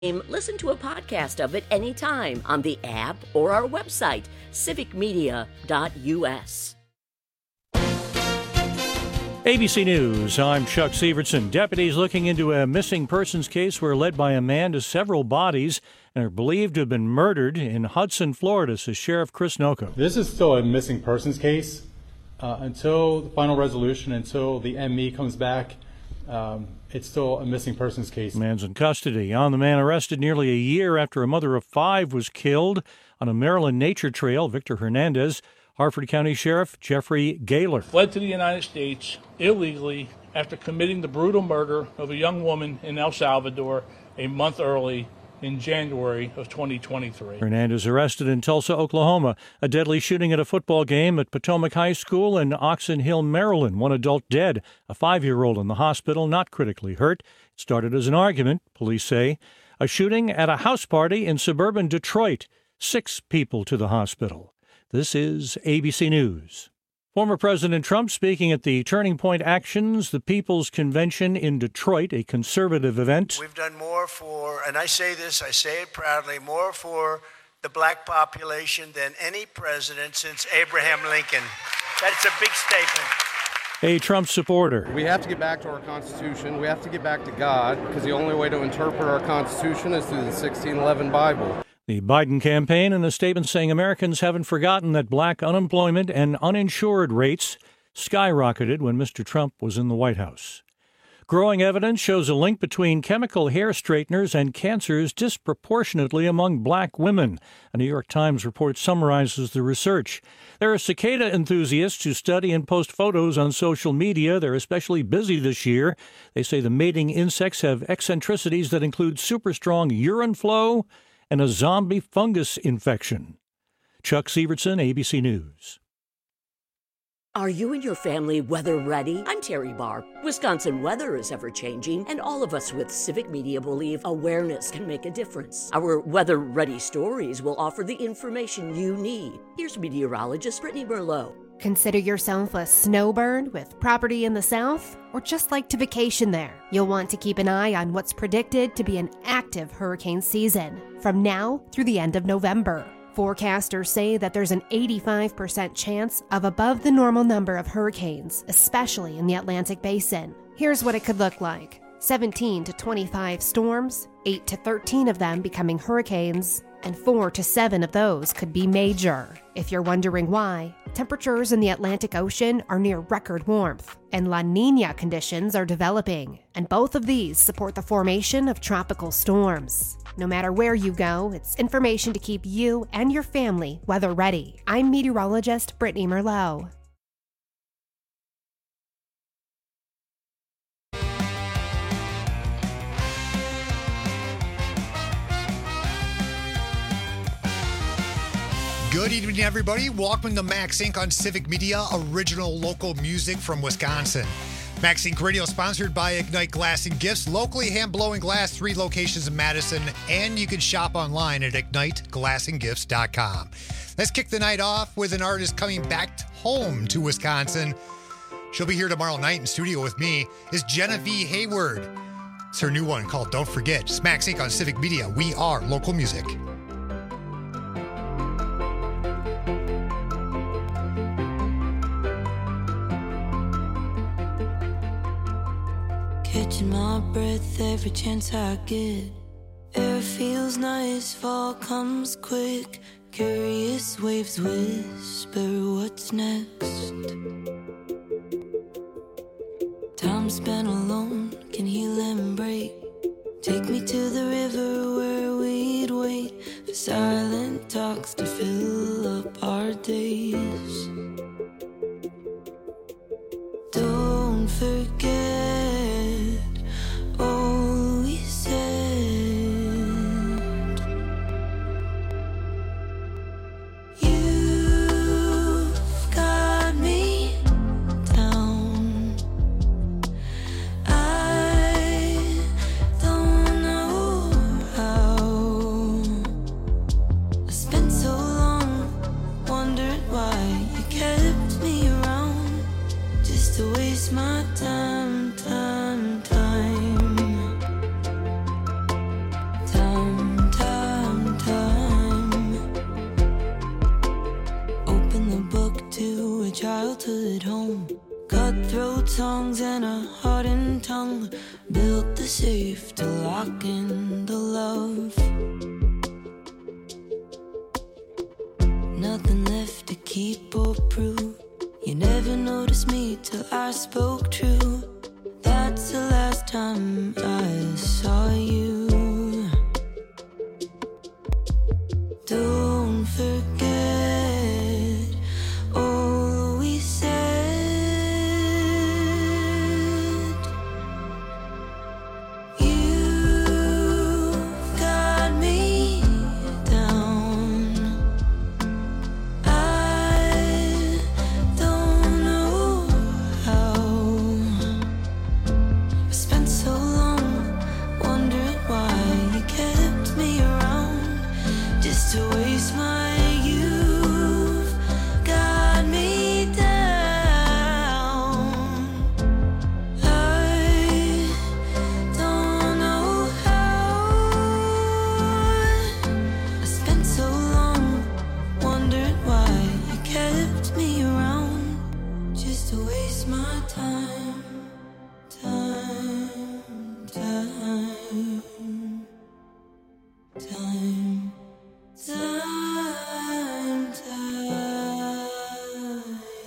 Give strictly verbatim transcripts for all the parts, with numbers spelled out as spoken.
Listen to a podcast of it anytime on the app or our website, civic media dot u s. A B C News, I'm Chuck Severson. Deputies looking into a missing persons case were led by a man to several bodies and are believed to have been murdered in Hudson, Florida, says Sheriff Chris Noko. This is still a missing persons case. Uh, until the final resolution, until the M E comes back, um, it's still a missing persons case. Man's in custody. On the man arrested nearly a year after a mother of five was killed on a Maryland nature trail, Victor Hernandez. Harford County Sheriff Jeffrey Gaylor fled to the United States illegally after committing the brutal murder of a young woman in El Salvador a month early in January of twenty twenty-three. Hernandez arrested in Tulsa, Oklahoma. A deadly shooting at a football game at Potomac High School in Oxon Hill, Maryland. One adult dead, a five-year-old in the hospital, not critically hurt. It started as an argument, police say. A shooting at a house party in suburban Detroit. Six people to the hospital. This is A B C News. Former President Trump speaking at the Turning Point Actions, the People's Convention in Detroit, a conservative event. We've done more for, and I say this, I say it proudly, more for the black population than any president since Abraham Lincoln. That's a big statement. A Trump supporter. We have to get back to our Constitution. We have to get back to God, because the only way to interpret our Constitution is through the sixteen eleven Bible. The Biden campaign in a statement saying Americans haven't forgotten that black unemployment and uninsured rates skyrocketed when Mister Trump was in the White House. Growing evidence shows a link between chemical hair straighteners and cancers disproportionately among black women. A New York Times report summarizes the research. There are cicada enthusiasts who study and post photos on social media. They're especially busy this year. They say the mating insects have eccentricities that include super strong urine flow and a zombie fungus infection. Chuck Severson, A B C News. Are you and your family weather ready? I'm Terry Barr. Wisconsin weather is ever-changing, and all of us with Civic Media believe awareness can make a difference. Our weather-ready stories will offer the information you need. Here's meteorologist Brittany Merlot. Consider yourself a snowbird with property in the south, or just like to vacation there. You'll want to keep an eye on what's predicted to be an active hurricane season from now through the end of November. Forecasters say that there's an eighty-five percent chance of above the normal number of hurricanes, especially in the Atlantic Basin. Here's what it could look like. seventeen to twenty-five storms, eight to thirteen of them becoming hurricanes, and four to seven of those could be major. If you're wondering why, temperatures in the Atlantic Ocean are near record warmth, and La Niña conditions are developing, and both of these support the formation of tropical storms. No matter where you go, it's information to keep you and your family weather ready. I'm meteorologist Brittany Merlot. Good evening, everybody. Welcome to Max Incorporated on Civic Media, original local music from Wisconsin. Max Incorporated Radio sponsored by Ignite Glass and Gifts, locally hand-blowing glass, three locations in Madison, and you can shop online at ignite glass and gifts dot com. Let's kick the night off with an artist coming back home to Wisconsin. She'll be here tomorrow night in studio with me, is Genevieve Hayward. It's her new one called Don't Forget. It's Max Incorporated on Civic Media. We are local music. Catching my breath every chance I get. Air feels nice, fall comes quick. Curious waves whisper what's next. Time spent alone can heal and break. Take me to the river where we'd wait for silent talks to fill up our days. Don't forget all we said. You've got me down. I don't know how. I spent so long wondering why you kept me around just to waste my time. childhood home. Cutthroat songs and a hardened tongue built the safe to lock in the love. Nothing left to keep or prove. You never noticed me till I spoke true. That's the last time I saw you. Don't forget all we said. You've got me down. I don't know how. I spent so long wondering why you kept me around, just to waste my youth. Got me down. I don't know how. I spent so long wondering why you kept me around, just to waste my time, time, time, time. Time, time.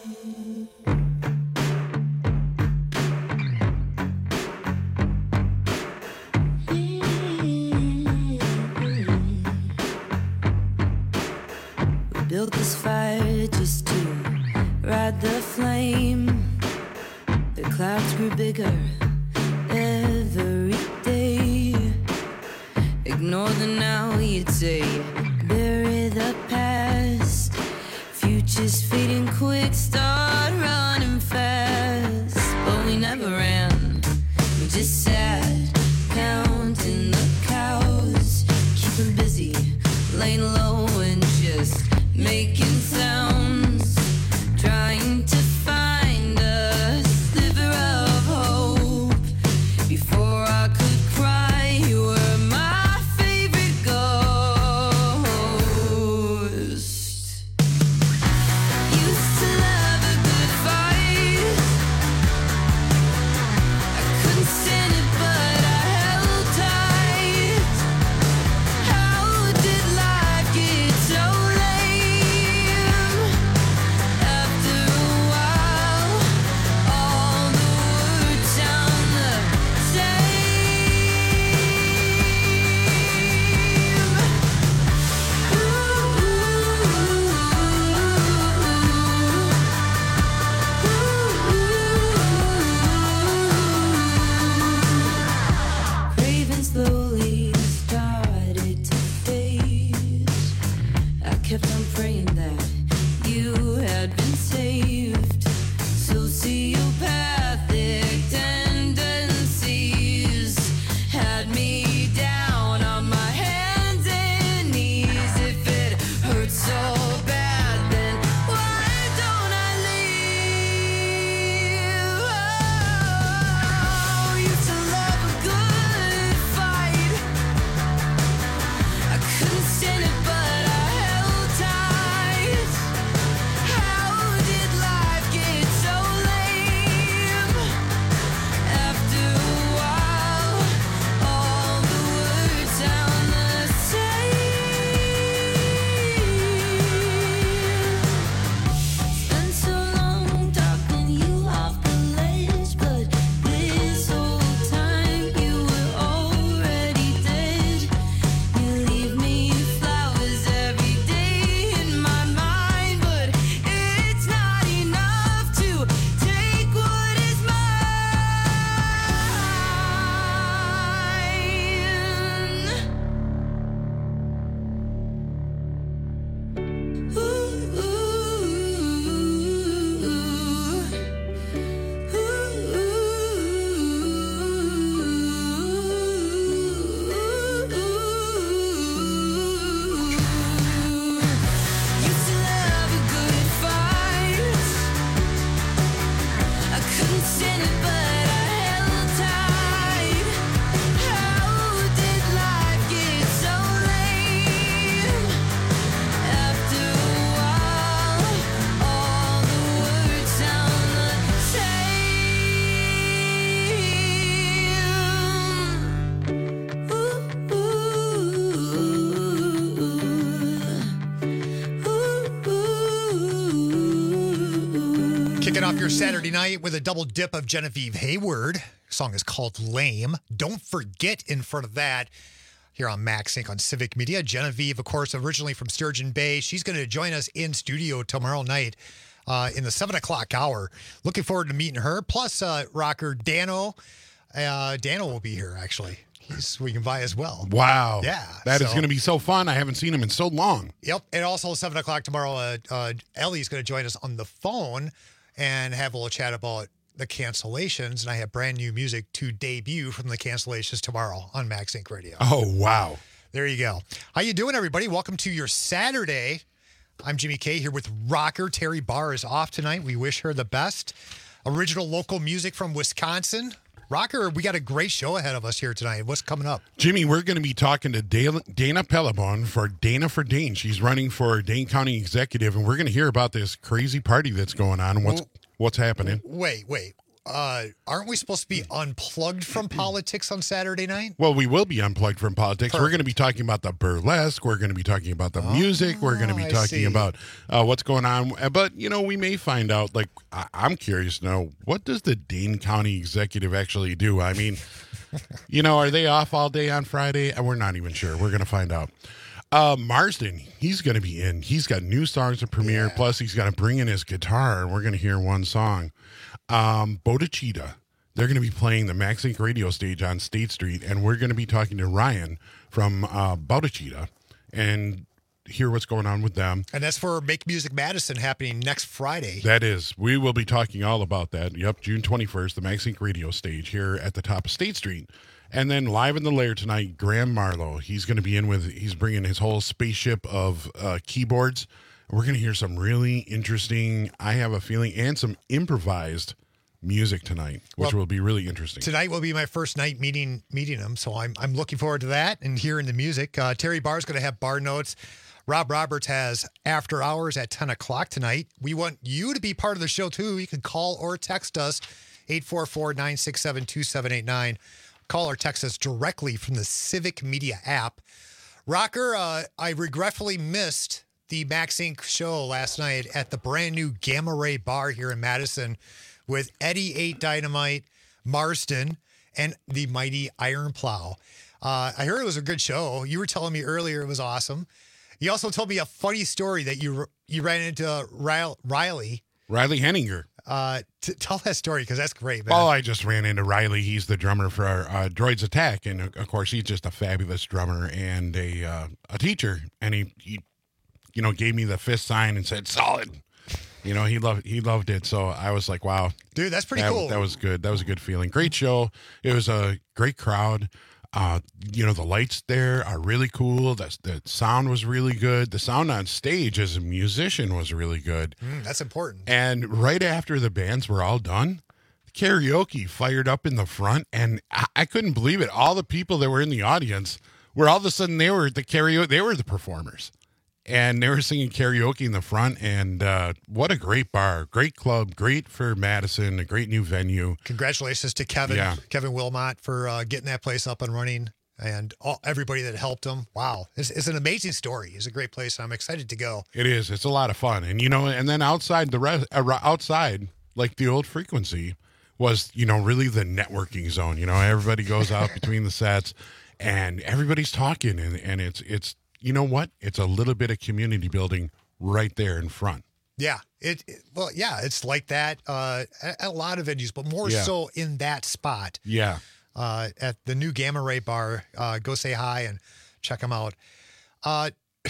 We built this fire just to ride the flame. The clouds grew bigger every day. Ignore the now, you'd say. Bury the past. Future's fading quick. Start running fast. But we never ran. We just sat, counting the cows. Keeping busy, laying low and just making sounds. Trying to find a sliver of hope. Before I could cry, you were my favorite ghost. Used to love Kicking off your Saturday night with a double dip of Genevieve Hayward. Song is called Lame. Don't forget in front of that here on MaxSync on Civic Media. Genevieve, of course, originally from Sturgeon Bay. She's going to join us in studio tomorrow night uh, in the seven o'clock hour. Looking forward to meeting her. Plus, uh, rocker Dano. Uh, Dano will be here, actually. He's swinging by as well. Wow. Yeah. that so, is going to be so fun. I haven't seen him in so long. Yep. And also seven o'clock tomorrow, uh, uh, Ellie's going to join us on the phone and have a little chat about the cancellations. And I have brand new music to debut from the cancellations tomorrow on MaxSync Radio. Oh, wow. There you go. How you doing, everybody? Welcome to your Saturday. I'm Jimmy K here with rocker. Terry Barr is off tonight. We wish her the best. Original local music from Wisconsin. Rocker, we got a great show ahead of us here tonight. What's coming up? Jimmy, we're going to be talking to Dana, Dana Pellebon for Dana for Dane. She's running for Dane County Executive, and we're going to hear about this crazy party that's going on and what's what's happening. Wait, wait. Uh, aren't we supposed to be unplugged from politics on Saturday night? Well, we will be unplugged from politics. Perfect. We're going to be talking about the burlesque. We're going to be talking about the oh, music. We're going to be I talking see. about uh, what's going on. But, you know, we may find out, like, I- I'm curious to know, what does the Dane County Executive actually do? I mean, you know, are they off all day on Friday? We're not even sure. We're going to find out. Uh, Marsden, he's going to be in. He's got new songs to premiere. Yeah. Plus, he's got to bring in his guitar, and we're going to hear one song. Um, Bodachita, they're going to be playing the MaxSync radio stage on State Street, and we're going to be talking to Ryan from uh, Bodachita and hear what's going on with them. And that's for Make Music Madison happening next Friday. That is. We will be talking all about that. Yep, June twenty-first, the MaxSync radio stage here at the top of State Street. And then live in the lair tonight, Graham Marlowe. He's going to be in with, he's bringing his whole spaceship of uh, keyboards. We're going to hear some really interesting, I have a feeling, and some improvised music tonight, which well, will be really interesting. Tonight will be my first night meeting meeting him, so I'm I'm looking forward to that and hearing the music. Uh, Terry Barr's going to have bar notes. Rob Roberts has after hours at ten o'clock tonight. We want you to be part of the show, too. You can call or text us, eight four four, nine six seven, two seven eight nine. Call or text us directly from the Civic Media app. Rocker, uh, I regretfully missed the MaxSync show last night at the brand new Gamma Ray Bar here in Madison with Eddie eight Dynamite, Marsden, and the mighty Iron Plow. Uh, I heard it was a good show. You were telling me earlier it was awesome. You also told me a funny story that you you ran into Riley. Riley Henninger. Uh, t- tell that story because that's great, man. Oh, I just ran into Riley. He's the drummer for our, uh, Droids Attack, and of course, he's just a fabulous drummer and a uh, a teacher. And he, he, you know, gave me the fist sign and said "solid." You know, he loved he loved it. So I was like, "Wow, dude, that's pretty that, cool." That was good. That was a good feeling. Great show. It was a great crowd. Uh, you know, the lights there are really cool. The, the sound was really good. The sound on stage as a musician was really good. Mm, that's important. And right after the bands were all done, karaoke fired up in the front, and I, I couldn't believe it. All the people that were in the audience were all of a sudden they were the karaoke. They were the performers, and they were singing karaoke in the front. And uh, what a great bar, great club, great for Madison, a great new venue. Congratulations to Kevin, yeah. Kevin Wilmot for uh, getting that place up and running, and all, everybody that helped him. Wow, it's, it's an amazing story. It's a great place. I'm excited to go. It is. It's a lot of fun, and you know, and then outside the rest, uh, outside like the old Frequency was, you know, really the networking zone. You know, everybody goes out between the sets, and everybody's talking, and and it's it's. You know what? It's a little bit of community building right there in front. Yeah. It, it well, yeah, it's like that uh, at a lot of venues, but more yeah. so in that spot. Yeah. Uh, at the new Gamma Ray Bar. Uh, go say hi and check them out. Uh,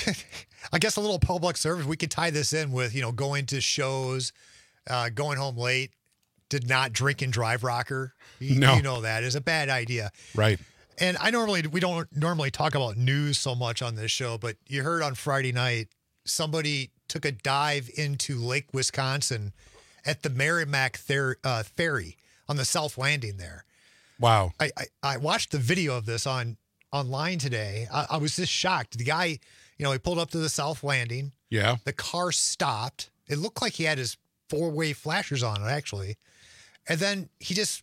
I guess a little public service. We could tie this in with, you know, going to shows, uh, going home late, did not drink and drive, rocker. You, no. You know that is a bad idea. Right. And I normally, we don't normally talk about news so much on this show, but you heard on Friday night, somebody took a dive into Lake Wisconsin at the Merrimack Ther- uh, Ferry on the South Landing there. Wow. I, I, I watched the video of this on online today. I, I was just shocked. The guy, you know, he pulled up to the South Landing. Yeah. The car stopped. It looked like he had his four-way flashers on it, actually. And then he just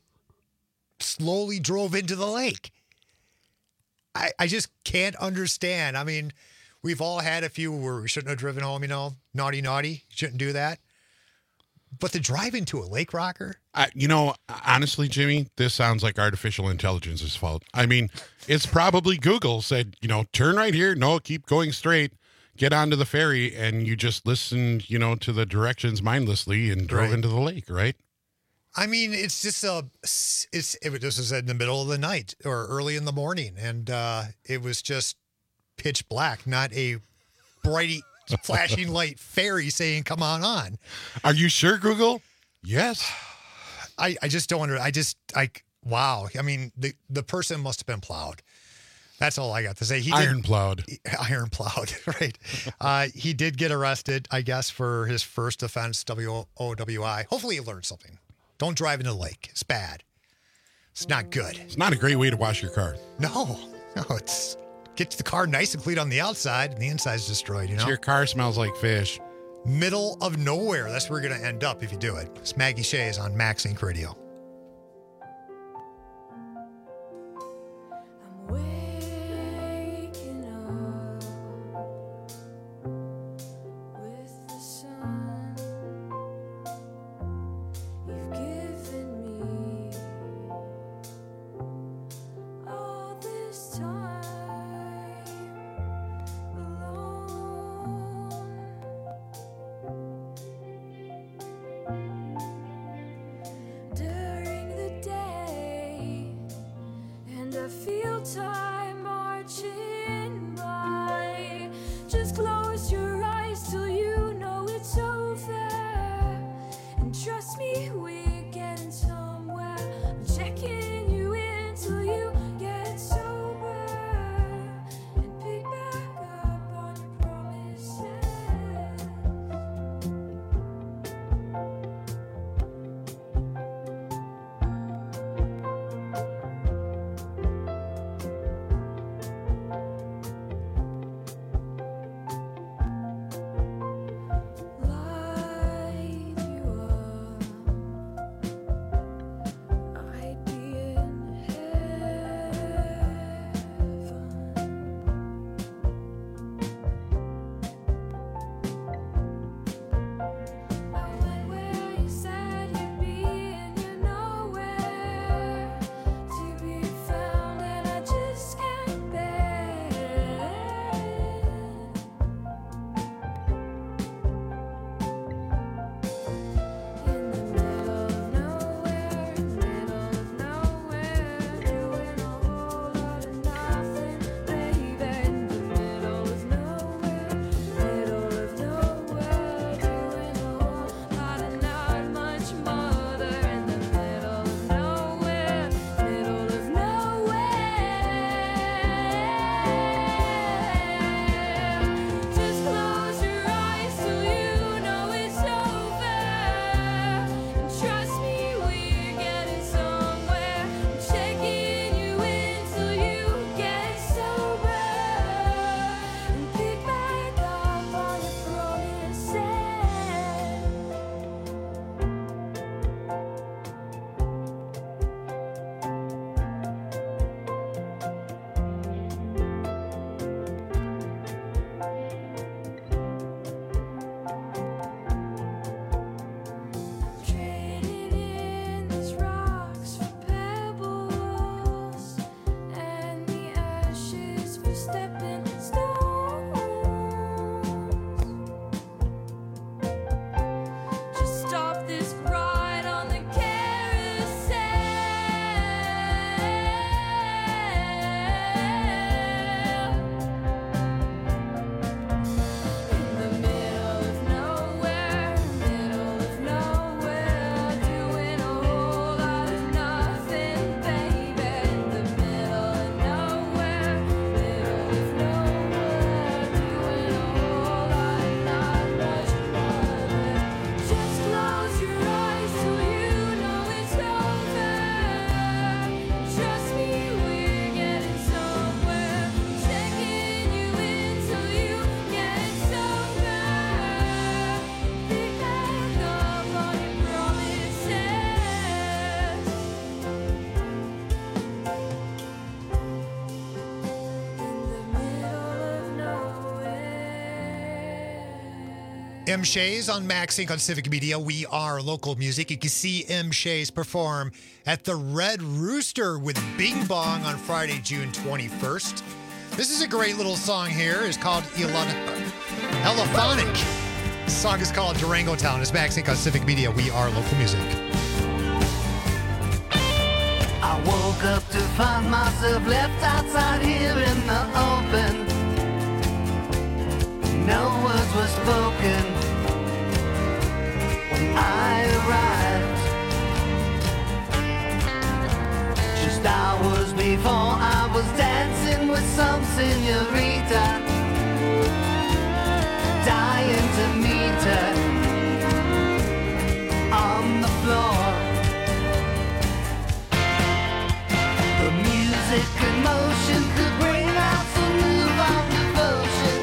slowly drove into the lake. I, I just can't understand. I mean, we've all had a few where we shouldn't have driven home, you know, naughty, naughty, shouldn't do that. But the drive into a lake rocker? Uh, you know, honestly, Jimmy, this sounds like artificial intelligence's fault. I mean, it's probably Google said, you know, turn right here. No, keep going straight. Get onto the ferry. And you just listened, you know, to the directions mindlessly and drove Right. into the lake, right? I mean, it's just a, it's, it was, this was in the middle of the night or early in the morning. And uh, it was just pitch black, not a bright flashing light ferry saying, come on on. Are you sure, Google? Yes. I, I just don't under, I just, I, wow. I mean, the, the person must have been plowed. That's all I got to say. He did, Iron plowed. Iron plowed, right. Uh, he did get arrested, I guess, for his first offense, W O W I. Hopefully he learned something. Don't drive in the lake. It's bad. It's not good. It's not a great way to wash your car. No, no, it's gets the car nice and clean on the outside and the inside's destroyed, you know? Your car smells like fish. Middle of nowhere. That's where you're going to end up if you do it. It's Maggie Shays on Max Inc Radio. M. Shays on Max Inc on Civic Media. We are local music. You can see M. Shays perform at the Red Rooster with Bing Bong on Friday, June twenty-first. This is a great little song here. It's called Elephonic. The song is called Durango Town. It's Max Inc on Civic Media. We are local music. I woke up to find myself left outside here in the open. No words were spoken when I arrived. Just hours before I was dancing with some señorita, dying to meet her on the floor. The music and motion could bring out some newfound devotion,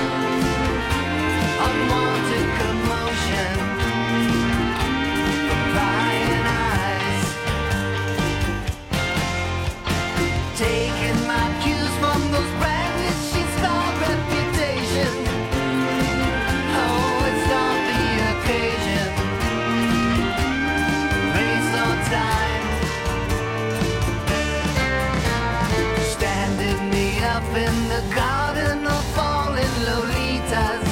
unwanted commotion from prying eyes, taking my cues from those branded sheets called reputation. Oh, it's not the occasion, race or time, standing me up in the garden of falling lolitas,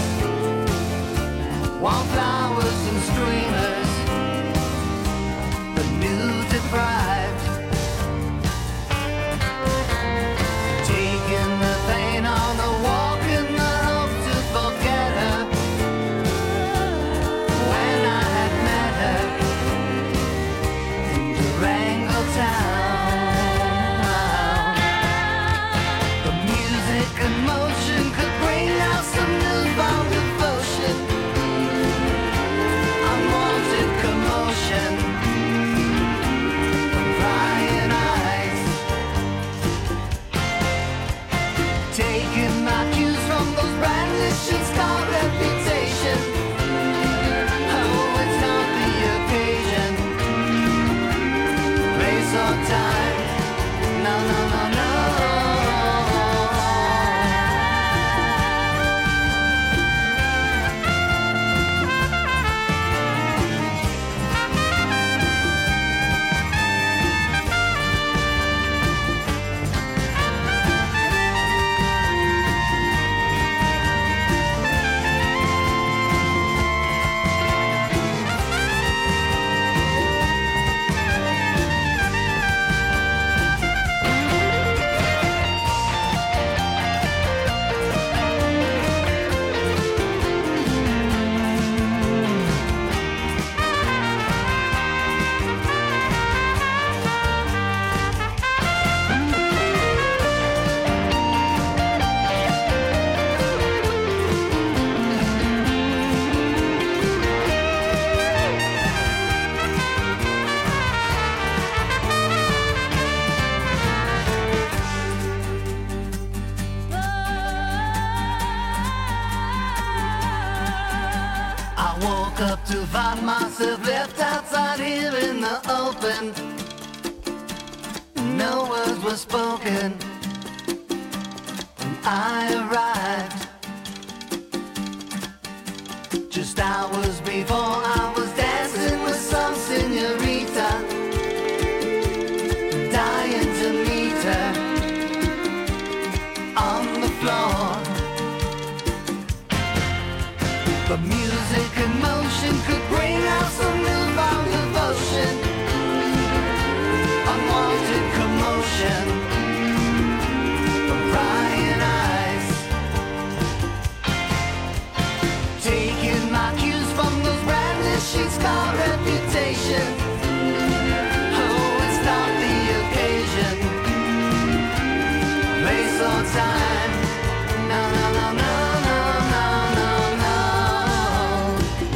wildflowers and streamers, the new deprived, taking the pain on a walk in the hope to forget her. When I had met her in Durango Town, the music and motion could bring out some newfound devotion, unwanted commotion from prying eyes, taking my cues from those branded sheets called reputation. Oh, it's not the occasion, place or time. No, no, no, no. I woke up to find myself left outside here in the open. No words were spoken when I arrived. Just hours before I was dancing with some señorita, dying to meet her on the floor. The music and motion could bring out some newfound devotion, unwanted commotion from prying eyes, taking my cues from those branded sheets called reputation. Oh, it's not the occasion, place or time. No, no, no, no, no, no, no, no.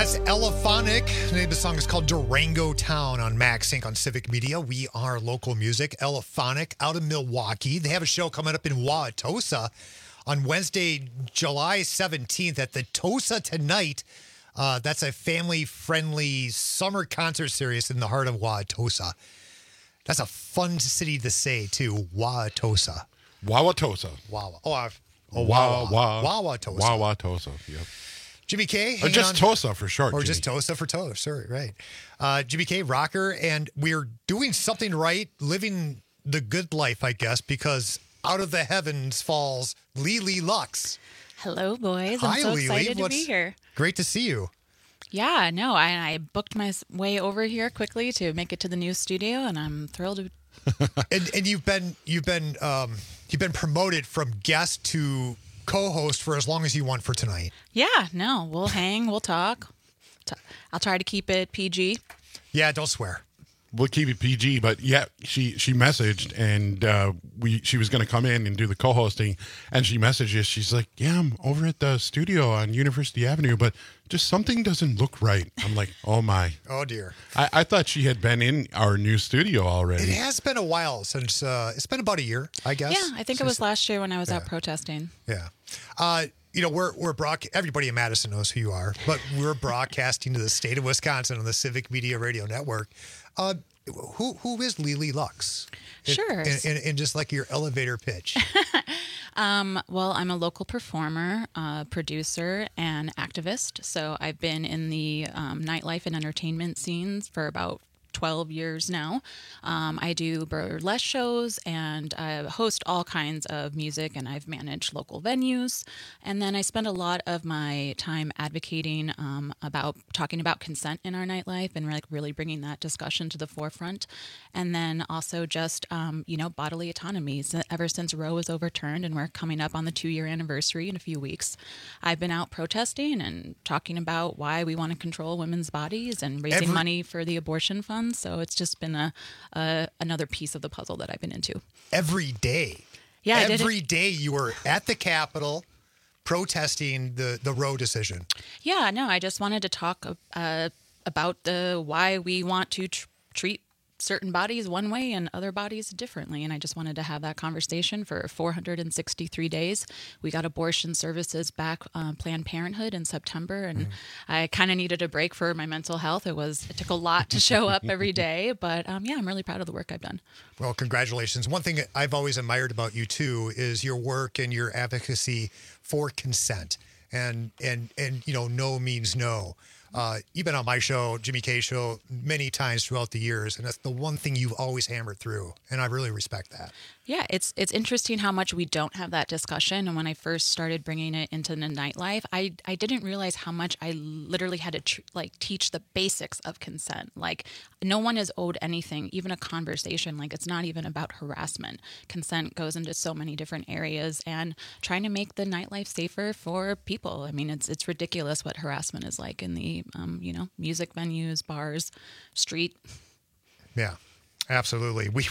That's Elephonic. The name of the song is called Durango Town on Max Inc on Civic Media. We are local music. Elephonic out of Milwaukee. They have a show coming up in Wauwatosa on Wednesday, July seventeenth at the Tosa Tonight. Uh, that's a family-friendly summer concert series in the heart of Wauwatosa. That's a fun city to say, too. Wauwatosa. Wauwatosa. Wawa. Oh, I've, oh Wawa. Wawa. Wauwatosa. Wauwatosa. Yep. Jimmy K. Or just on. Tosa for short. Or Jimmy. just Tosa for Tosa. Sorry, right. Uh, Jimmy K, rocker, and we're doing something right, living the good life, I guess, because out of the heavens falls Lily Lux. Hello, boys. Hi, I'm so Lily. excited to What's- be here. Great to see you. Yeah, no, I, I booked my s- way over here quickly to make it to the new studio, and I'm thrilled to. and and you've been you've been um, you've been promoted from guest to co-host for as long as you want for tonight. Yeah, no, we'll hang, we'll talk. T- I'll try to keep it P G. Yeah, don't swear. We'll keep it P G, but yeah, she she messaged and uh, we she was going to come in and do the co-hosting, and she messaged us. She's like, "Yeah, I'm over at the studio on University Avenue, but just something doesn't look right." I'm like, "Oh my, oh dear." I, I thought she had been in our new studio already. It has been a while since uh, it's been about a year, I guess. Yeah, I think it was last year when I was out protesting. Yeah. Uh, you know, we're we're broad- everybody in Madison knows who you are, but we're broadcasting to the state of Wisconsin on the Civic Media Radio Network. Uh, who who is Lily Lux? Sure. And, and, and just like your elevator pitch. Um, well, I'm a local performer, uh, producer, and activist. So I've been in the um, nightlife and entertainment scenes for about twelve years now. Um, I do burlesque shows and I host all kinds of music, and I've managed local venues. And then I spend a lot of my time advocating um, about talking about consent in our nightlife and like really bringing that discussion to the forefront. And then also just, um, you know, bodily autonomy. So ever since Roe was overturned and we're coming up on the two year anniversary in a few weeks, I've been out protesting and talking about why we want to control women's bodies and raising Every- money for the abortion fund. So it's just been a, a another piece of the puzzle that I've been into. Every day. Yeah, I did Every it. day you were at the Capitol protesting the, the Roe decision. Yeah, no, I just wanted to talk uh, about the why we want to tr- treat certain bodies one way and other bodies differently. And I just wanted to have that conversation for four hundred sixty-three days. We got abortion services back, uh, Planned Parenthood in September, and I kind of needed a break for my mental health. It was it took a lot to show up every day, but um, yeah, I'm really proud of the work I've done. Well, congratulations. One thing I've always admired about you too is your work and your advocacy for consent. And and and you know, no means no. Uh, you've been on my show, Jimmy K show, many times throughout the years, and that's the one thing you've always hammered through, and I really respect that. Yeah, it's it's interesting how much we don't have that discussion. And when I first started bringing it into the nightlife, I I didn't realize how much I literally had to tr- like teach the basics of consent. Like no one is owed anything, even a conversation. Like it's not even about harassment. Consent goes into so many different areas, and trying to make the nightlife safer for people. I mean, it's it's ridiculous what harassment is like in the um, you know music venues, bars, street. Yeah, absolutely. We,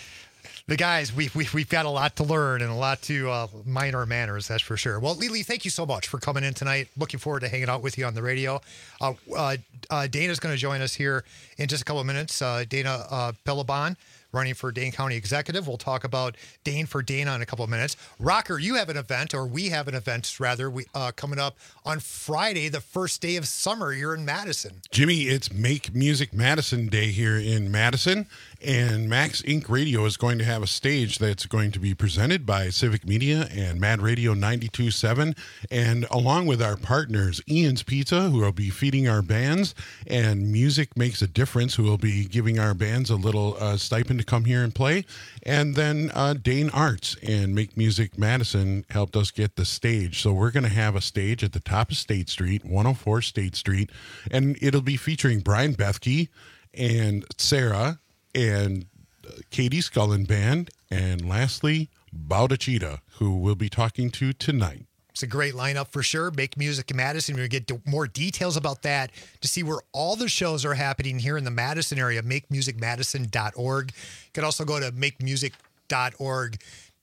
the guys, we, we, we've got a lot to learn and a lot to uh, mind our manners, that's for sure. Well, Lily, thank you so much for coming in tonight. Looking forward to hanging out with you on the radio. Uh, uh, uh, Dana's going to join us here in just a couple of minutes. Uh, Dana uh, Bellabon, running for Dane County Executive. We'll talk about Dane for Dana in a couple of minutes. Rocker, you have an event, or we have an event, rather, we uh, coming up on Friday, the first day of summer here in Madison. Jimmy, it's Make Music Madison Day here in Madison, and Max Incorporated. Radio is going to have a stage that's going to be presented by Civic Media and Mad Radio ninety-two point seven, and along with our partners, Ian's Pizza, who will be feeding our bands, and Music Makes a Difference, who will be giving our bands a little uh, stipend to come here and play, and then uh, Dane Arts and Make Music Madison helped us get the stage. So we're going to have a stage at the top of State Street, one oh four State Street, and it'll be featuring Brian Bethke and Sarah and Katie Scullen Band, and lastly, Baudachita, who we'll be talking to tonight. It's a great lineup for sure. Make Music in Madison. We're going to get more details about that to see where all the shows are happening here in the Madison area. make music madison dot org. You can also go to make music dot org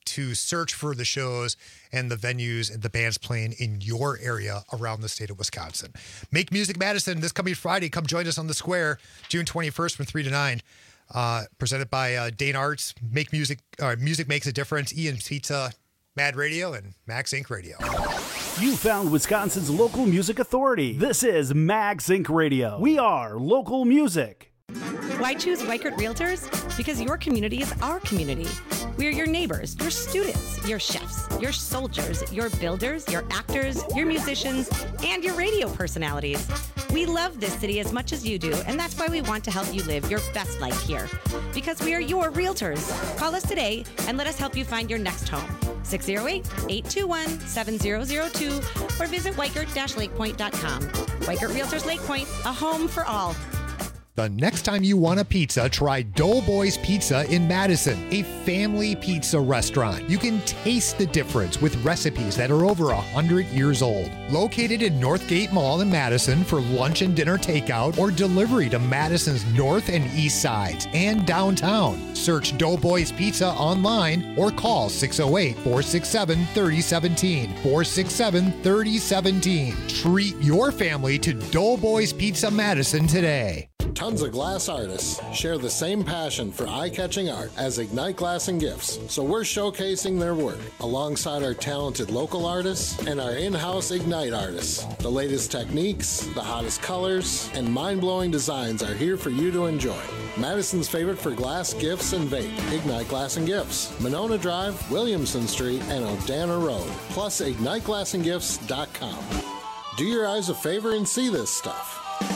to search for the shows and the venues and the bands playing in your area around the state of Wisconsin. Make Music Madison this coming Friday. Come join us on the square, June twenty-first from three to nine. Uh, presented by uh, Dane Arts, Make Music, uh, Music Makes a Difference, Ian's Pizza, Mad Radio, and Max Inc Radio. You found Wisconsin's local music authority. This is Max Inc Radio. We are local music. Why choose Weichert Realtors? Because your community is our community. We are your neighbors, your students, your chefs, your soldiers, your builders, your actors, your musicians, and your radio personalities. We love this city as much as you do, and that's why we want to help you live your best life here. Because we are your realtors. Call us today and let us help you find your next home. six oh eight, eight two one, seven oh oh two or visit weichert dash lake point dot com. Weichert Realtors Lake Point, a home for all. The next time you want a pizza, try Doughboys Pizza in Madison, a family pizza restaurant. You can taste the difference with recipes that are over one hundred years old. Located in Northgate Mall in Madison for lunch and dinner takeout or delivery to Madison's north and east sides and downtown. Search Doughboys Pizza online or call six oh eight, four six seven, three oh one seven, four six seven, three oh one seven. Treat your family to Doughboys Pizza Madison today. Tons of glass artists share the same passion for eye-catching art as Ignite Glass and Gifts, so we're showcasing their work alongside our talented local artists and our in-house Ignite artists. The latest techniques, the hottest colors, and mind-blowing designs are here for you to enjoy. Madison's favorite for glass, gifts, and vape, Ignite Glass and Gifts, Monona Drive, Williamson Street, and Odana Road, plus ignite glass and gifts dot com. Do your eyes a favor and see this stuff.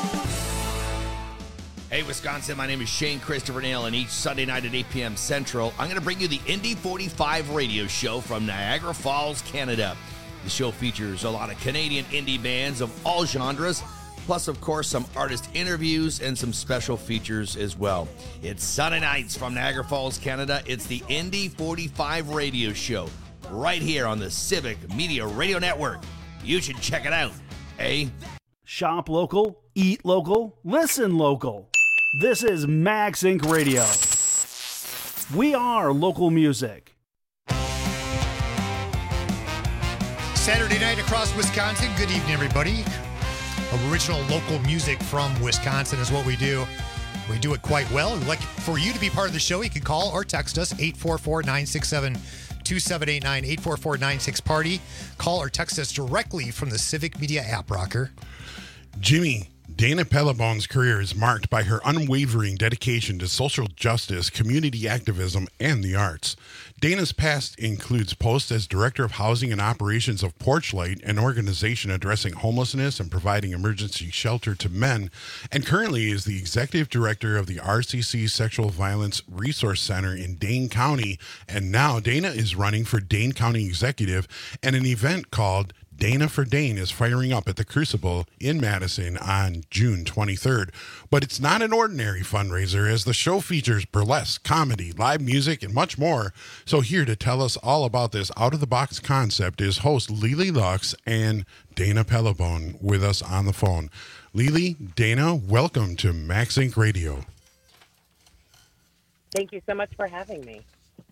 Hey, Wisconsin, my name is Shane Christopher Nail, and each Sunday night at eight p.m. Central, I'm going to bring you the Indy forty-five radio show from Niagara Falls, Canada. The show features a lot of Canadian indie bands of all genres, plus, of course, some artist interviews and some special features as well. It's Sunday nights from Niagara Falls, Canada. It's the Indy forty-five radio show right here on the Civic Media Radio Network. You should check it out, eh? Shop local, eat local, listen local. This is Max Inc Radio. We are local music. Saturday night across Wisconsin. Good evening, everybody. Original local music from Wisconsin is what we do. We do it quite well. We'd like for you to be part of the show. You can call or text us eight four four, nine six seven, two seven eight nine, eight four four, nine six party. Call or text us directly from the Civic Media app, Rocker. Jimmy, Dana Pellebone's career is marked by her unwavering dedication to social justice, community activism, and the arts. Dana's past includes posts as Director of Housing and Operations of Porchlight, an organization addressing homelessness and providing emergency shelter to men, and currently is the Executive Director of the R C C Sexual Violence Resource Center in Dane County, and now Dana is running for Dane County Executive, and an event called Dana for Dane is firing up at the Crucible in Madison on June twenty-third. But it's not an ordinary fundraiser, as the show features burlesque, comedy, live music, and much more. So here to tell us all about this out-of-the-box concept is host Lily Lux and Dana Pellebone with us on the phone. Lily, Dana, welcome to Max Inc Radio. Thank you so much for having me.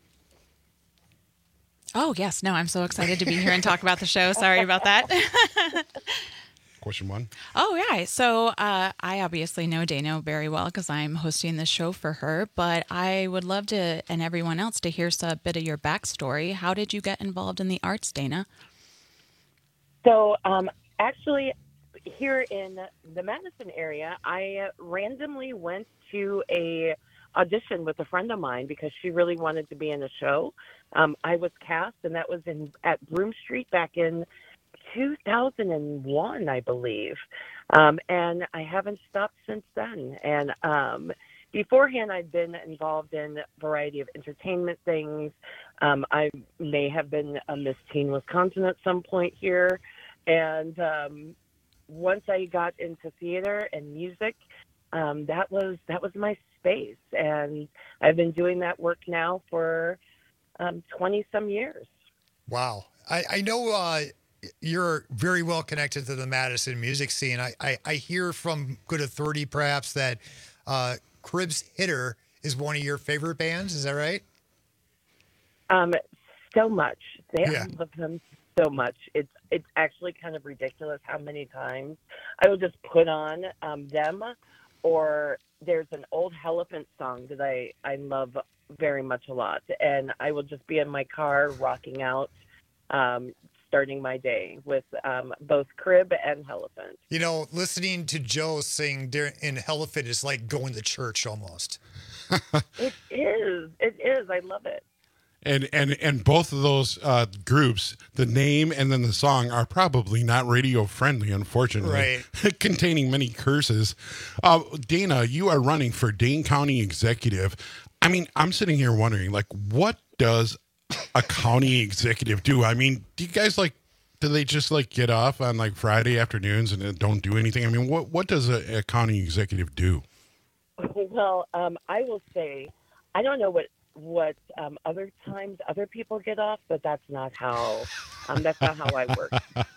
Oh, yes. No, I'm so excited to be here and talk about the show. Sorry about that. Question one. Oh, yeah. So uh, I obviously know Dana very well because I'm hosting this show for her, but I would love to, and everyone else, to hear a bit of your backstory. How did you get involved in the arts, Dana? So um, actually, here in the Madison area, I randomly went to a audition with a friend of mine because she really wanted to be in a show. Um, I was cast, and that was in at Broome Street back in two thousand one, I believe. Um, and I haven't stopped since then. And um, beforehand, I'd been involved in a variety of entertainment things. Um, I may have been a Miss Teen Wisconsin at some point here. And um, once I got into theater and music, um, that was that was my space. And I've been doing that work now for um, twenty some years. Wow. I, I know uh, you're very well connected to the Madison music scene. I, I, I hear from good authority, perhaps, that uh, Cribs Hitter is one of your favorite bands. Is that right? Um, so much. They Yeah. I love them so much. It's it's actually kind of ridiculous how many times I will just put on um, them, or there's an old Elephant song that I, I love very much a lot, and I will just be in my car rocking out, um, starting my day with um, both Crib and Elephant. You know, listening to Joe sing dur- in Elephant is like going to church almost. It is. It is. I love it. And and and both of those uh, groups, the name and then the song, are probably not radio friendly, unfortunately, right? Containing many curses. Uh, Dana, you are running for Dane County Executive. I mean, I'm sitting here wondering, like, what does a county executive do? I mean, do you guys like? Do they just like get off on like Friday afternoons and don't do anything? I mean, what what does a, a county executive do? Well, um, I will say, I don't know what. what um, other times other people get off, but that's not how um, that's not how I work.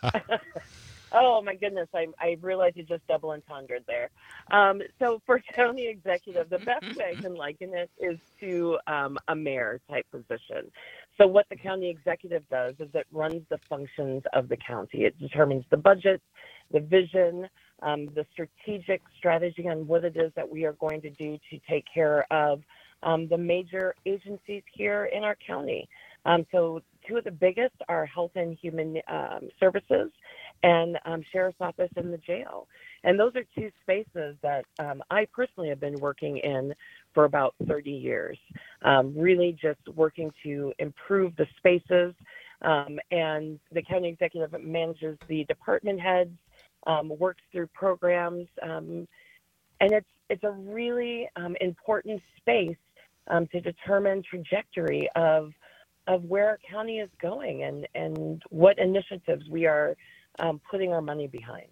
Oh my goodness, I, I realized you just double entendred there. Um, so for county executive, the best way I can liken it is to um, a mayor type position. So what the county executive does is it runs the functions of the county. It determines the budget, the vision, um, the strategic strategy on what it is that we are going to do to take care of Um, the major agencies here in our county. Um, so two of the biggest are Health and Human um, Services and um, Sheriff's Office and the jail. And those are two spaces that um, I personally have been working in for about thirty years, um, really just working to improve the spaces. Um, and the county executive manages the department heads, um, works through programs, um, and it's it's a really um, important space Um, to determine trajectory of of where our county is going and, and what initiatives we are um, putting our money behind.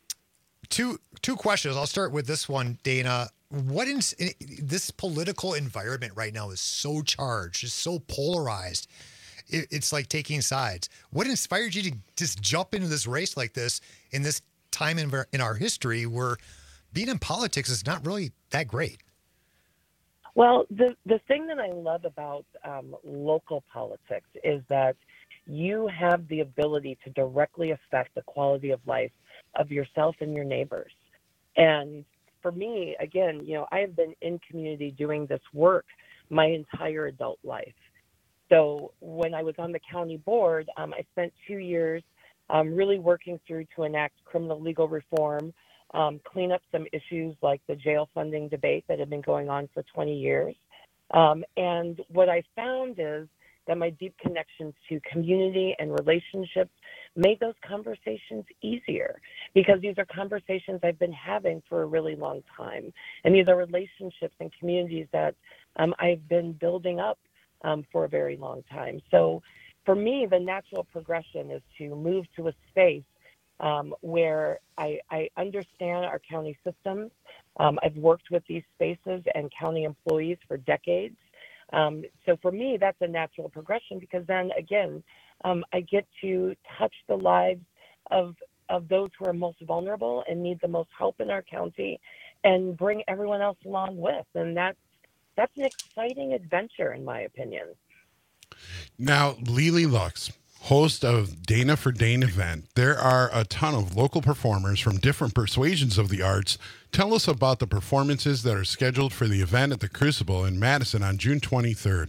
Two two questions. I'll start with this one, Dana. What in this political environment right now is so charged, is so polarized. It, it's like taking sides. What inspired you to just jump into this race like this in this time in, in our history where being in politics is not really that great? Well, the, the thing that I love about um, local politics is that you have the ability to directly affect the quality of life of yourself and your neighbors. And for me, again, you know, I have been in community doing this work my entire adult life. So when I was on the county board, um, I spent two years um, really working through to enact criminal legal reform, Um, clean up some issues like the jail funding debate that had been going on for twenty years. Um, and what I found is that my deep connections to community and relationships made those conversations easier because these are conversations I've been having for a really long time. And these are relationships and communities that um, I've been building up um, for a very long time. So for me, the natural progression is to move to a space Um, where I, I understand our county systems. Um, I've worked with these spaces and county employees for decades. Um, so for me, that's a natural progression because then, again, um, I get to touch the lives of, of those who are most vulnerable and need the most help in our county and bring everyone else along with. And that's, that's an exciting adventure, in my opinion. Now, Lily Lux, host of Dana for Dane event. There are a ton of local performers from different persuasions of the arts. Tell us about the performances that are scheduled for the event at the Crucible in Madison on June twenty-third.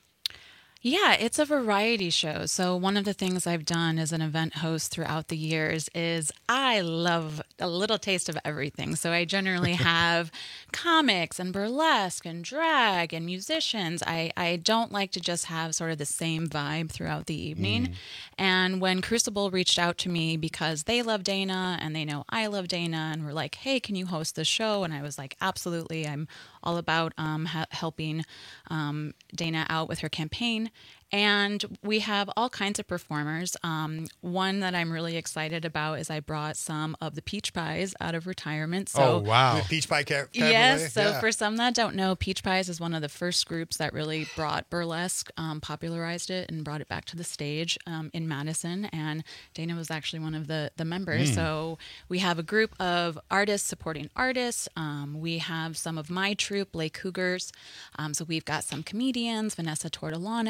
Yeah, it's a variety show. So one of the things I've done as an event host throughout the years is I love a little taste of everything. So I generally have comics and burlesque and drag and musicians. I, I don't like to just have sort of the same vibe throughout the evening. Mm. And when Crucible reached out to me because they love Dana and they know I love Dana and were like, hey, can you host this show? And I was like, absolutely. I'm all about um, ha- helping um, Dana out with her campaign. And we have all kinds of performers. Um, one that I'm really excited about is I brought some of the Peach Pies out of retirement. So, oh, wow. The Peach Pie ca- family? Yes. So yeah. For some that don't know, Peach Pies is one of the first groups that really brought burlesque, um, popularized it, and brought it back to the stage um, in Madison. And Dana was actually one of the, the members. Mm. So we have a group of artists supporting artists. Um, we have some of my troupe, Lake Cougars. Um, so we've got some comedians, Vanessa Tortolano. Oh,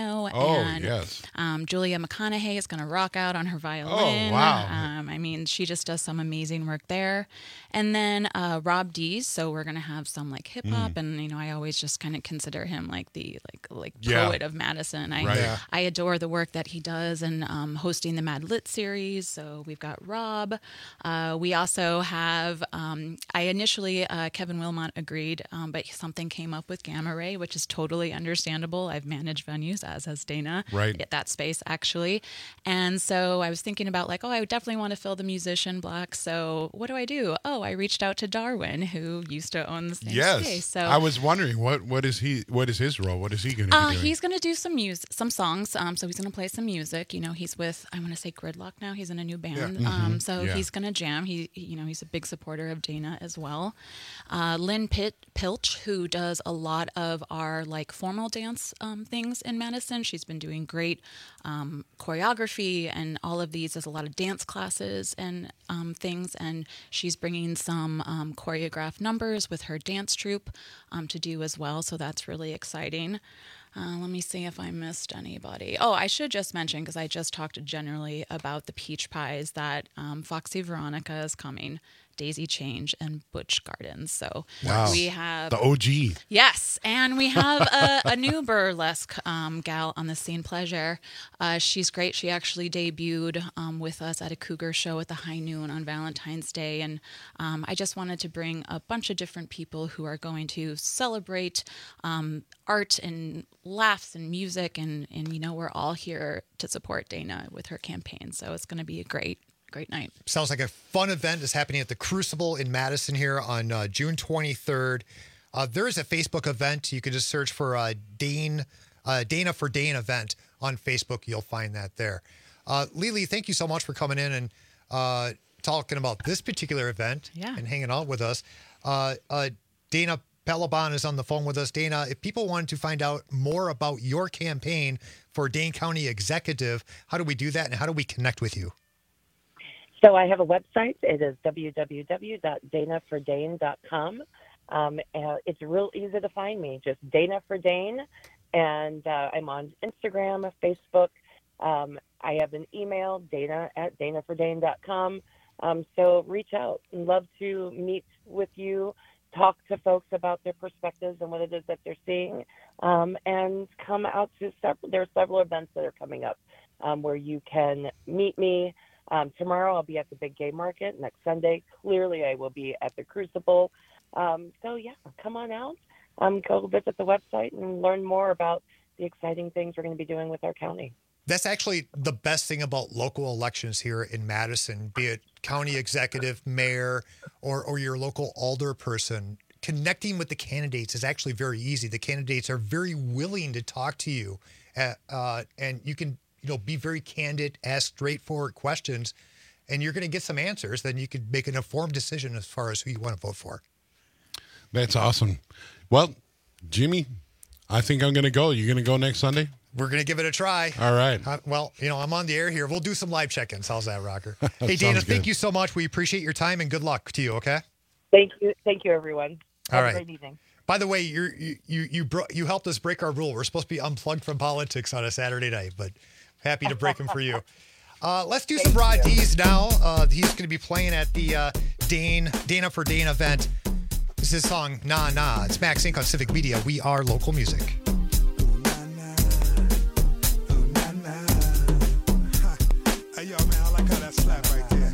Oh, and, yes. Um, Julia McConaughey is going to rock out on her violin. Oh, wow. Um, I mean, she just does some amazing work there. And then uh, Rob Dees. So we're going to have some like hip hop, Mm. and you know, I always just kind of consider him like the like like Yeah. poet of Madison. I Right. Yeah. I adore the work that he does, and um, hosting the Mad Lit series. So we've got Rob. Uh, we also have. Um, I initially uh, Kevin Wilmot agreed, um, but something came up with Gamma Ray, which is totally understandable. I've managed venues, as has Dana, Right. at that space actually, and so I was thinking about like, oh, I would definitely want to fill the musician block. So what do I do? Oh, I reached out to Darwin, who used to own the same Yes. space. So I was wondering what what is he what is his role? What is he going to uh, be doing? he's going to do some music, some songs. Um, so he's going to play some music. You know, he's with I want to say Gridlock now. He's in a new band. Yeah. Um, Mhm. so Yeah. he's going to jam. He, he, you know, he's a big supporter of Dana as well. Uh, Lynn Pitt Pilch, who does a lot of our like formal dance um, things in Madison. She's been doing great um, choreography and all of these. There's a lot of dance classes and um, things, and she's bringing some um, choreographed numbers with her dance troupe um, to do as well. So that's really exciting. Uh, let me see if I missed anybody. Oh, I should just mention, because I just talked generally about the peach pies, that um, Foxy Veronica is coming, Daisy Change, and Butch Gardens. So Wow. we have The O G. Yes, and we have a, a new burlesque um, gal on the scene, Pleasure. Uh, she's great. She actually debuted um, with us at a Cougar show at the High Noon on Valentine's Day, and um, I just wanted to bring a bunch of different people who are going to celebrate um, art and laughs and music, and, and you know, we're all here to support Dana with her campaign, so it's going to be a great Great night. Sounds like a fun event is happening at the Crucible in Madison here on uh, June twenty-third. Uh, there is a Facebook event. You can just search for uh, Dane, uh, Dana for Dane event on Facebook. You'll find that there. Uh, Lily, thank you so much for coming in and uh, talking about this particular event Yeah. and hanging out with us. Uh, uh, Dana Pelabon is on the phone with us. Dana, if people wanted to find out more about your campaign for Dane County Executive, how do we do that and how do we connect with you? So I have a website. It is w w w dot dana for dane dot com. Um, uh, it's real easy to find me, just Dana for Dane. And uh, I'm on Instagram, Facebook. Um, I have an email, dana at dana for dane dot com. Um, so reach out. I'd love to meet with you, talk to folks about their perspectives and what it is that they're seeing, um, and come out to several. There are several events that are coming up um, where you can meet me. Um, tomorrow I'll be at the Big Game Market. Next Sunday, clearly I will be at the Crucible. Um, so yeah, come on out. Um, go visit the website and learn more about the exciting things we're going to be doing with our county. That's actually the best thing about local elections here in Madison, be it county executive, mayor, or, or your local alder person. Connecting with the candidates is actually very easy. The candidates are very willing to talk to you, uh, uh, and you can you know, be very candid, ask straightforward questions, and you're going to get some answers. Then you could make an informed decision as far as who you want to vote for. That's awesome. Well, Jimmy, I think I'm going to go. You going to go next Sunday? We're going to give it a try. All right. Uh, well, you know, I'm on the air here. We'll do some live check-ins. How's that, Rocker? Hey, Dana, Sounds thank good. you so much. We appreciate your time, and good luck to you, okay? Thank you. Thank you, everyone. All Have right. a great evening. By the way, you're, you you you bro- you helped us break our rule. We're supposed to be unplugged from politics on a Saturday night, but happy to break them for you. Uh, let's do some Rod Dees now. Uh, he's going to be playing at the uh, Dane Dana for Dane event. This is his song Nah Nah. It's Max Inc on Civic Media. We are local music. Hey, yo, man, I like how that slap right there.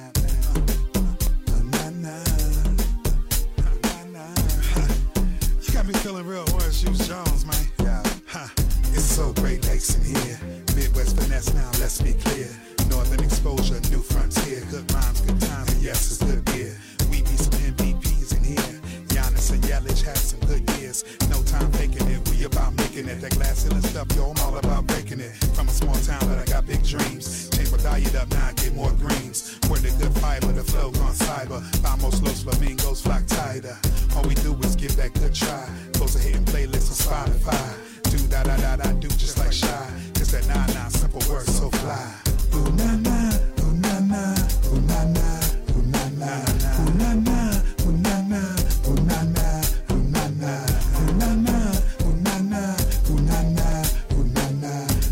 You got me feeling real Orange Juice Jones, man. Yeah. Huh. It's so Great Lakes in here. Midwest finesse now, let's be clear. Northern exposure, new frontier. Good rhymes, good times, and yes, it's good beer. We be some M V Ps in here. Giannis and Yelich had some good years. No time faking it, we about making it. That glass ceiling stuff, yo, I'm all about breaking it. From a small town, but I got big dreams. Change my diet up, now I get more greens. Where the good fiber, the flow gone cyber. Vamos los flamingos flock tighter. All we do is give that good try. Post a hitting playlist on Spotify. Do da da da da, do just like Shy. It's that nah nah, simple word, so fly. Ooh na na, ooh na na, ooh na na, ooh na na, ooh na na, ooh na na, ooh na na, ooh na na, ooh na na, ooh na na, ooh na na, ooh na na,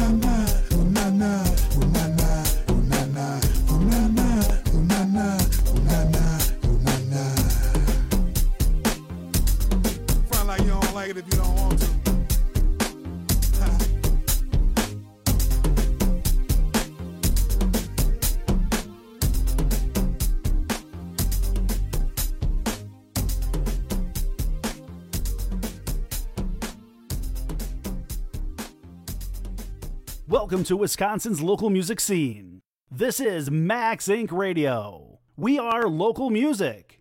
Welcome to Wisconsin's local music scene. This is Max Inc Radio. We are local music.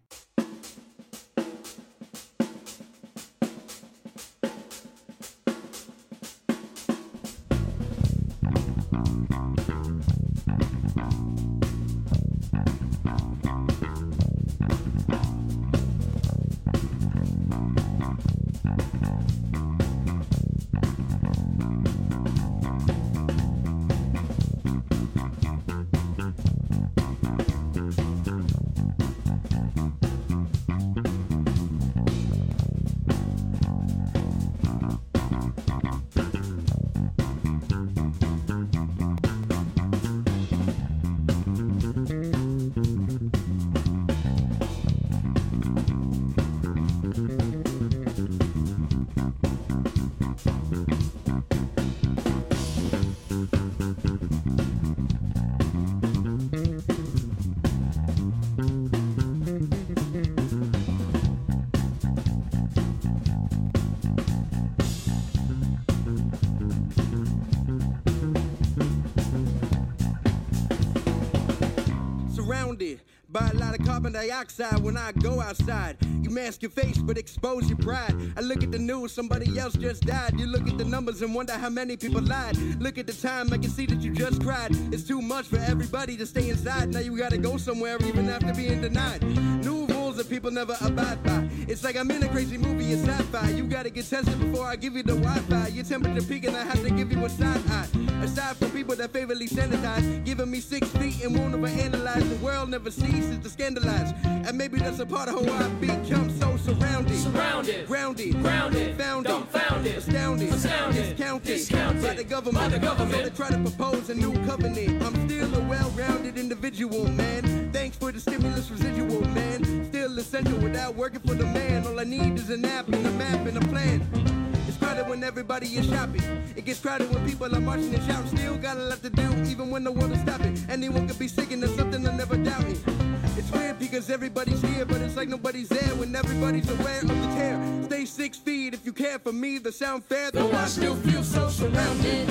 By a lot of carbon dioxide when I go outside. You mask your face but expose your pride. I look at the news, somebody else just died. You look at the numbers and wonder how many people lied. Look at the time, I can see that you just cried. It's too much for everybody to stay inside. Now you gotta go somewhere even after being denied. New rules that people never abide by. It's like I'm in a crazy movie, it's sci-fi. You gotta get tested before I give you the Wi-Fi. Your temperature peaking, I have to give you a side eye. Aside from people that favorably sanitize, giving me six feet and won't overanalyze. The world never ceases to scandalize. And maybe that's a part of how I become so surrounded. Surrounded. Grounded. Grounded. Founded. Dumbfounded. Astounded. Astounded. Discounted. Discounted. By the government. By the government. So they try to propose a new covenant. I'm still a well-rounded individual, man. Thanks for the stimulus residual, man. Still essential without working for the man. All I need is an app and a map and a plan. It's crowded when everybody is shopping. It gets crowded when people are marching and shouting. Still got a lot to do, even when the world is stopping. Anyone could be sick and there's something I never doubted. It's weird because everybody's here, but it's like nobody's there when everybody's aware of the tear. Stay six feet if you care for me, the sound fair. Though I still feel so surrounded.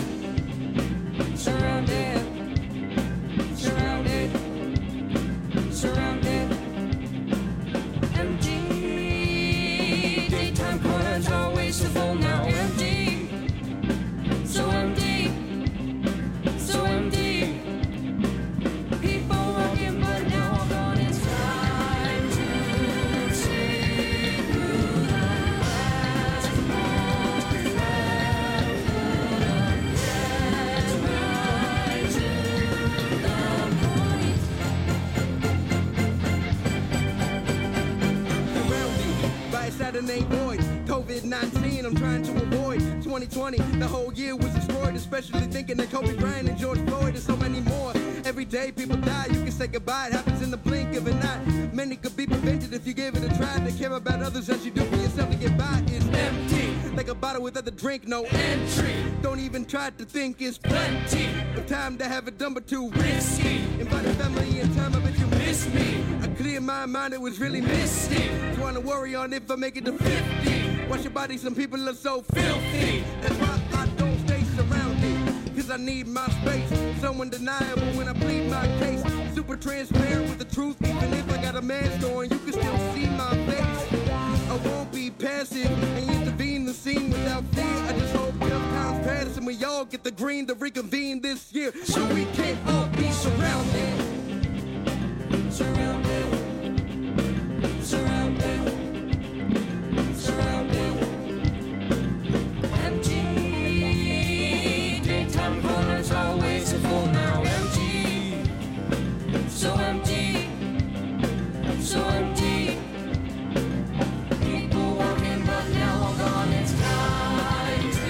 Surrounded. Surrounded. Surrounded. Empty. Daytime corners always so full, now empty. So empty. the name void. COVID nineteen, I'm trying to avoid. twenty twenty, the whole year was destroyed, especially thinking that Kobe Bryant and George Floyd and so many more. Every day people die, you can say goodbye, it happens in the blink of an eye. Many could be prevented if you gave it a try. To care about others as you do for yourself to get by is empty. Like a bottle without the drink, no entry. Don't even try to think it's plenty. But time to have it done but too risky. Invite a family in time, I bet you miss me. I cleared my mind, it was really misty. Trying to worry on if I make it to fifty. Watch your body, some people are so filthy. That's why I don't stay surrounded. Cause I need my space. So undeniable when I plead my case. Super transparent with the truth. Even if I got a mask on, you can still see my face. I won't be passive and intervene the scene without fear. I just hope tough times pass and we all get the green to reconvene this year. So we can all be surrounded. Surrounded. Surrounded. Surrounded. Empty. Daytime corners always full, now empty. So empty. So empty. People walking but now all gone. It's time to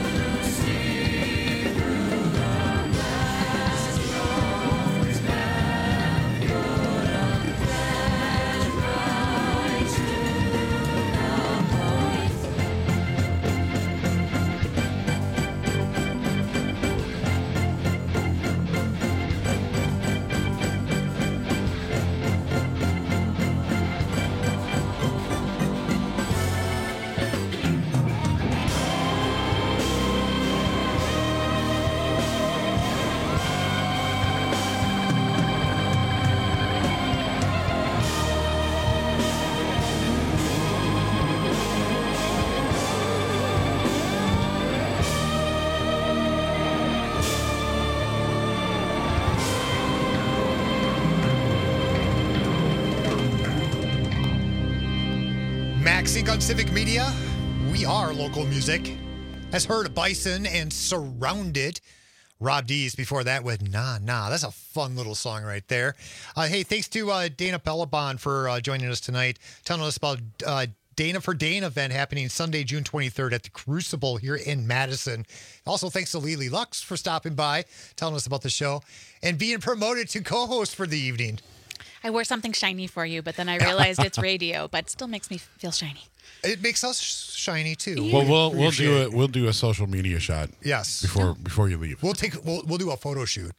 see through the glass. Yours have put a flashlight to MaxSync on Civic Media. We are local music. Has heard Bison and Surrounded. Rob D's before that with Nah Nah. That's a fun little song right there. Uh, hey, thanks to uh, Dana Bellabon for uh, joining us tonight, telling us about uh, Dana for Dane event happening Sunday, June twenty-third at the Crucible here in Madison. Also, thanks to Lily Lux for stopping by, telling us about the show, and being promoted to co-host for the evening. I wore something shiny for you, but then I realized it's radio, but it still makes me feel shiny. It makes us shiny too. Well, we'll we'll do it. We'll do a social media shot. Yes. Before before you leave, we'll take we'll we'll do a photo shoot.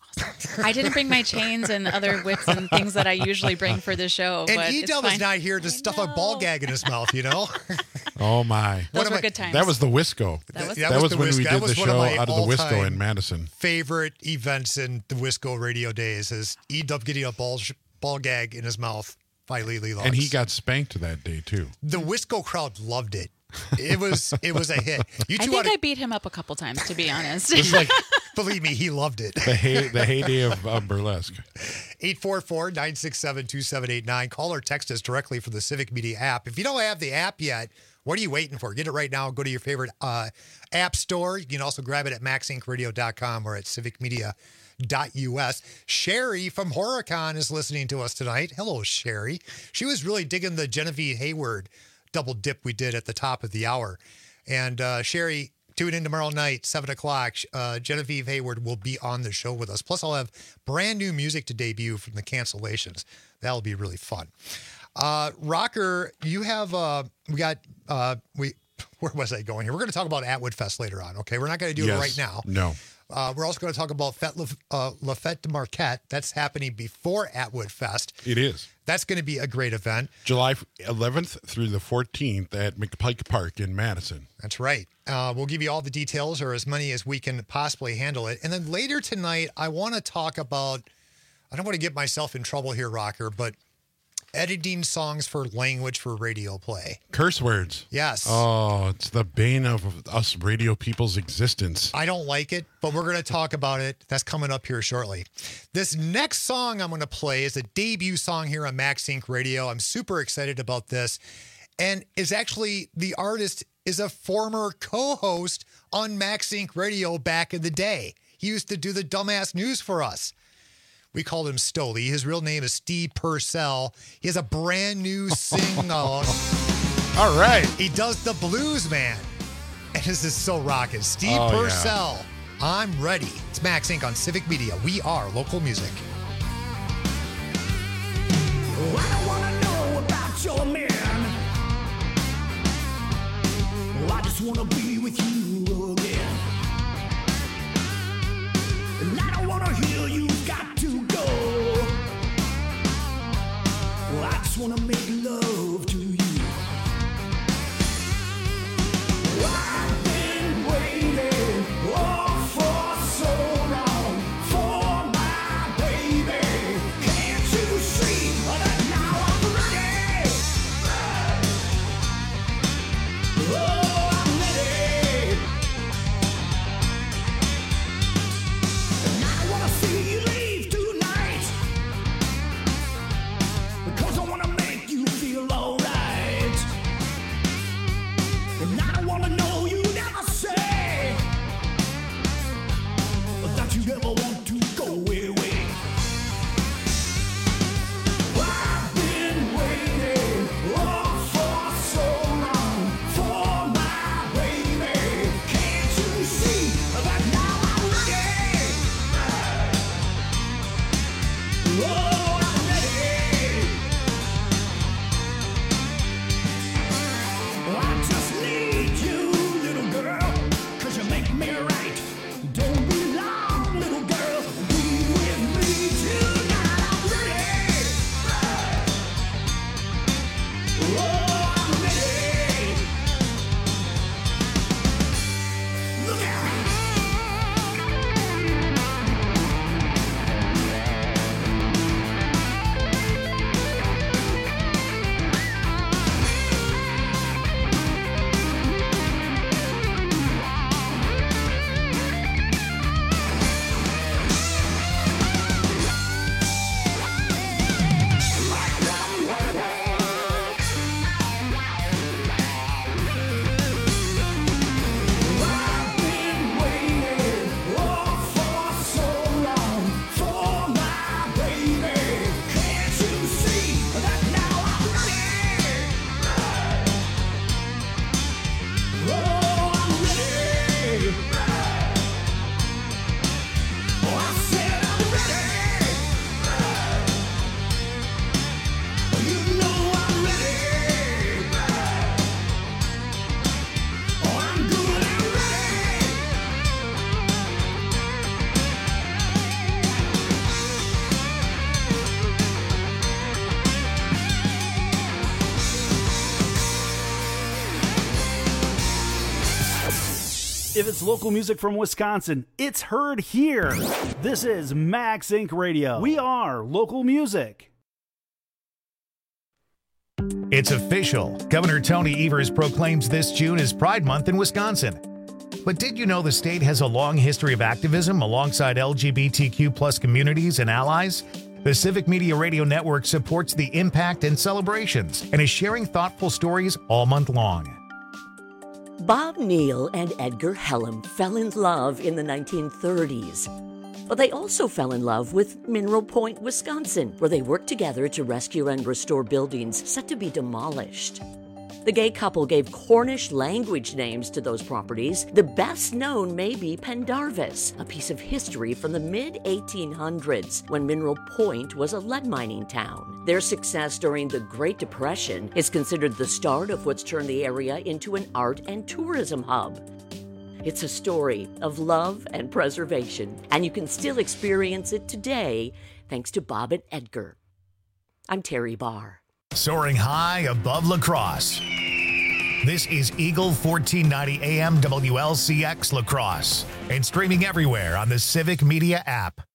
I didn't bring my chains and other whips and things that I usually bring for the show. And but Edel is not here to stuff a ball gag in his mouth, you know? Oh, my. Those One were of good times. That was the Wisco. That was- that that was was the when we Wisco. That did was the one of show my out of the Wisco all-time in Madison. Favorite events in the Wisco radio days is Edel getting a ball sh- ball gag in his mouth by Lily Lux. And he got spanked that day, too. The Wisco crowd loved it. It was it was a hit. You I two think oughta- I beat him up a couple times, to be honest. It's like believe me, he loved it. the hey, the heyday of uh, burlesque. eight four four, nine six seven, two seven eight nine. Call or text us directly from the Civic Media app. If you don't have the app yet, what are you waiting for? Get it right now. Go to your favorite uh, app store. You can also grab it at max inc radio dot com or at civic media dot u s. Sherry from Horicon is listening to us tonight. Hello, Sherry. She was really digging the Genevieve Hayward double dip we did at the top of the hour. And uh, Sherry, tune in tomorrow night, seven o'clock. Uh, Genevieve Hayward will be on the show with us. Plus, I'll have brand new music to debut from the Cancellations. That'll be really fun. Uh, Rocker, you have, uh, we got, uh, we, where was I going here? We're going to talk about Atwood Fest later on, okay? We're not going to do Yes. it right now. No. Uh, we're also going to talk about Fête La, uh, La Fête de Marquette. That's happening before Atwood Fest. It is. That's going to be a great event. July eleventh through the fourteenth at McPike Park in Madison. That's right. Uh, we'll give you all the details or as many as we can possibly handle it. And then later tonight, I want to talk about, I don't want to get myself in trouble here, Rocker, but editing songs for language for radio play. Curse words. Yes. Oh, it's the bane of us radio people's existence. I don't like it, but we're going to talk about it. That's coming up here shortly. This next song I'm going to play is a debut song here on MaxSync Radio. I'm super excited about this. And is actually, the artist is a former co-host on MaxSync Radio back in the day. He used to do the dumbass news for us. We called him Stoli. His real name is Steve Purcell. He has a brand new sing-along. All right. He does the Blues Man. And this is so rocking. Steve Oh, Purcell. Yeah. I'm ready. It's Max Incorporated on Civic Media. We are local music. Oh, I don't want to know about your man. Oh, I just want to be with you again. And I don't want to hear you've got to go. Oh, I just want to make love to you. I've been waiting oh, for so long for my baby. Can't you see that now I'm ready? Oh, I'm ready. And I wanna see you leave tonight, because I wanna make you feel alright. And I don't wanna know you never say that you ever want to go away. I've been waiting oh, for so long for my baby. Can't you see that now I'm ready? Oh, I'm ready. I just need you, little girl, 'cause you make me right. Don't be long, little girl, be with me tonight. I'm ready. Oh, I'm ready. Look at me. I've been waiting oh, for so long for my baby. Can't you see that now I'm ready? Oh, I'm ready. Oh, I said I'm ready. You know I'm ready. Oh, I'm good and ready. If it's local music from Wisconsin, it's heard here. This is Max Incorporated Radio. We are local music. It's official. Governor Tony Evers proclaims this June as Pride Month in Wisconsin. But did you know the state has a long history of activism alongside L G B T Q plus communities and allies? The Civic Media Radio Network supports the impact and celebrations and is sharing thoughtful stories all month long. Bob Neal and Edgar Hellam fell in love in the nineteen thirties. But they also fell in love with Mineral Point, Wisconsin, where they worked together to rescue and restore buildings set to be demolished. The gay couple gave Cornish language names to those properties. The best known may be Pendarvis, a piece of history from the mid eighteen hundreds when Mineral Point was a lead mining town. Their success during the Great Depression is considered the start of what's turned the area into an art and tourism hub. It's a story of love and preservation, and you can still experience it today thanks to Bob and Edgar. I'm Terry Barr. Soaring high above La Crosse. This is Eagle fourteen ninety A M W L C X La Crosse and streaming everywhere on the Civic Media app.